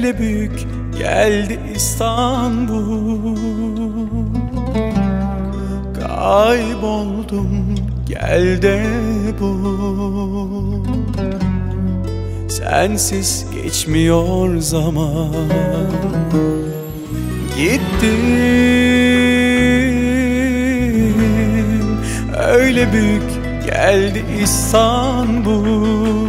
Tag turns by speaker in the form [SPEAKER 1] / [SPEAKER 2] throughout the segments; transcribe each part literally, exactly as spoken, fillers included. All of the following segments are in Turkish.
[SPEAKER 1] öyle büyük geldi İstanbul. Kayboldum gel de bul. Sensiz geçmiyor zaman. Gittim öyle büyük geldi İstanbul.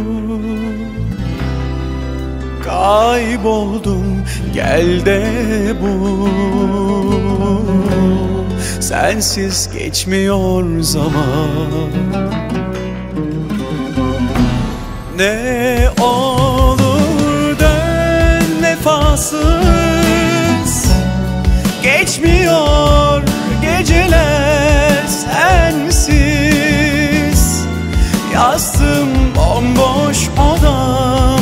[SPEAKER 1] Kayboldum gel de bul. Sensiz geçmiyor zaman. Ne olur dön vefasız. Geçmiyor geceler sensiz. Yastım bomboş odam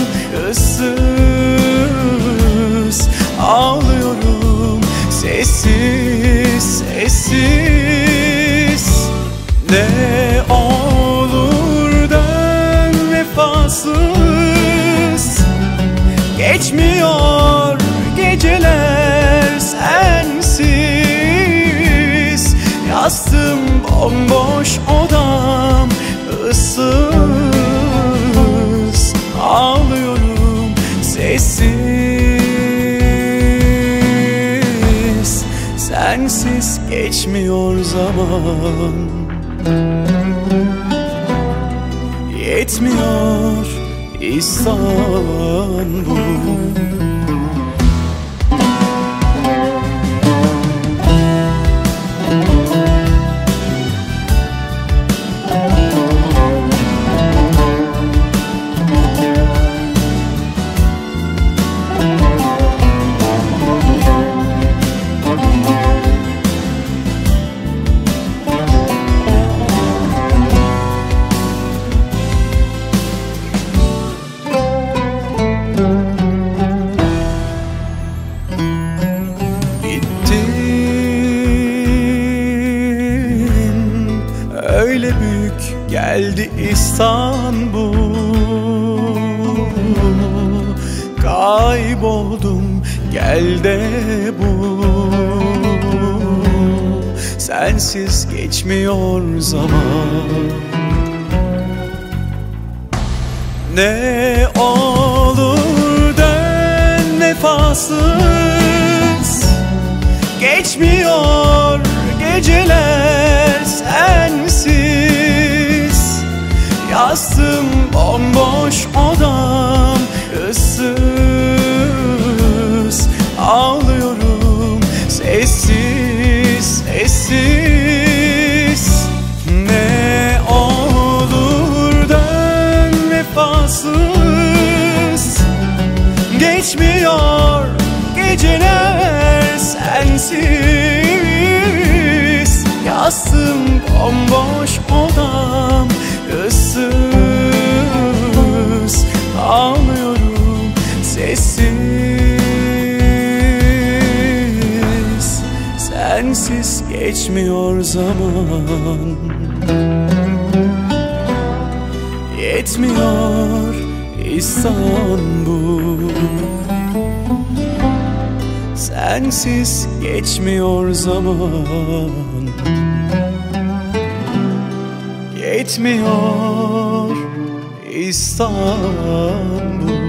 [SPEAKER 1] ıssız. Ağlıyorum sessiz sessiz. Ne olur dön vefasız. Geçmiyor geceler sensiz. Yastım bomboş odam ıssız. Ağlıyorum sessiz. Sensiz geçmiyor zaman. Yetmiyor İstanbul. Öyle büyük geldi İstanbul. Kayboldum gel de bul. Sensiz geçmiyor zaman. Ne olur dön vefasız. Geçmiyor geceler sensiz. Yastım bomboş odam ıssız. Ağlıyorum sessiz sessiz. Ne olur dön vefasız. Geçmiyor geceler sensiz. Yastım bomboş odam ıssız. Ağlıyorum sessiz. Sensiz geçmiyor zaman. Yetmiyor İstanbul. Sensiz geçmiyor zaman. Yetmiyor İstanbul.